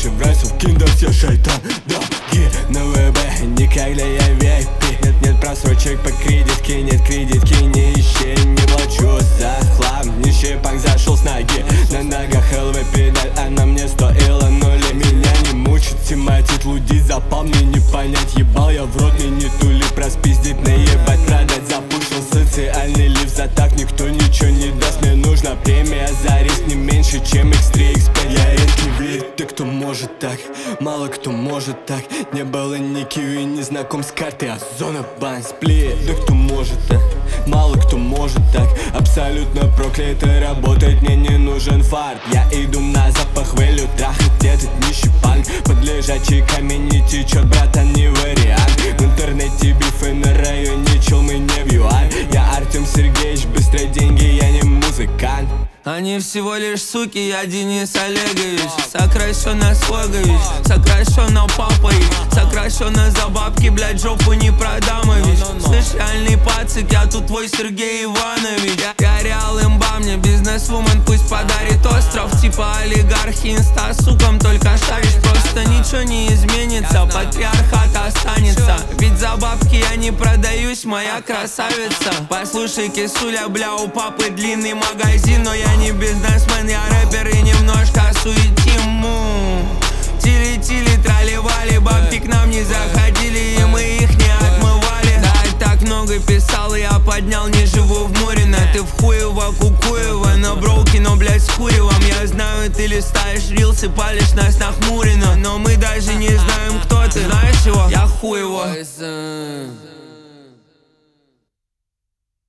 больше врасов, киндер все шайтан. Да, на ВБ, никогда я VIP. Нет просрочек по кредитке, нет кредитки, не ищи. Не плачу за хлам, нищий панк зашел с ноги. На ногах ЛВ педаль, она мне стоила нули. Меня не мучит, тематит, лудить, запал мне не понять. Ебал я в рот, мне не тули, проспиздить, наебать, продать. Запушил социальный лифт, за так никто ничего не даст. Мне нужна премия за риск не меньше, чем X3, X5. Я редкий вид, ты кто может так, мало кто может так. Не было ни киви, не знаком с картой, а зона бан сплит. Да кто может так, мало кто может так. Абсолютно проклятый, работать мне не нужен фарт. Я иду на запах вэлю, трахать этот нищий панк. Под лежачий камень не течет, братан, не вариант. В интернете бифы на районе, чел, мы не в юань. Я Артем Сергеевич, быстрые деньги, я не музыкант. Они всего лишь суки, я Денис Олегович. Сокращенно Свогович, сокращенно Папой. Сокращенно за бабки, блядь, жопу не продамович. Слышь, реальный пацик, я тут твой Сергей Иванович. Я реал имба, мне бизнесвумен пусть подарит остров. Типа олигархи, инста сукам только шаришь. Просто ничего не изменится, патриархат останется. Ведь за бабки я не продаюсь, моя красавица. Послушай, кисуля, бля, у папы длинный магазин. Но я не бизнесмен, я рэпер и немножко суетим. Тили-тили, трали-вали, бабки к нам не заходили, и мы их не отмывали. Да, так много писал, я поднял, не живу в Мурино. Ты в Хуево, Кукуево, на броуки, но, блядь, с Хуевом. Я знаю, ты листаешь рилсы, палишь нас нахмуренно. Но мы даже не знаем, кто ты. Знаешь его? Я Хуево.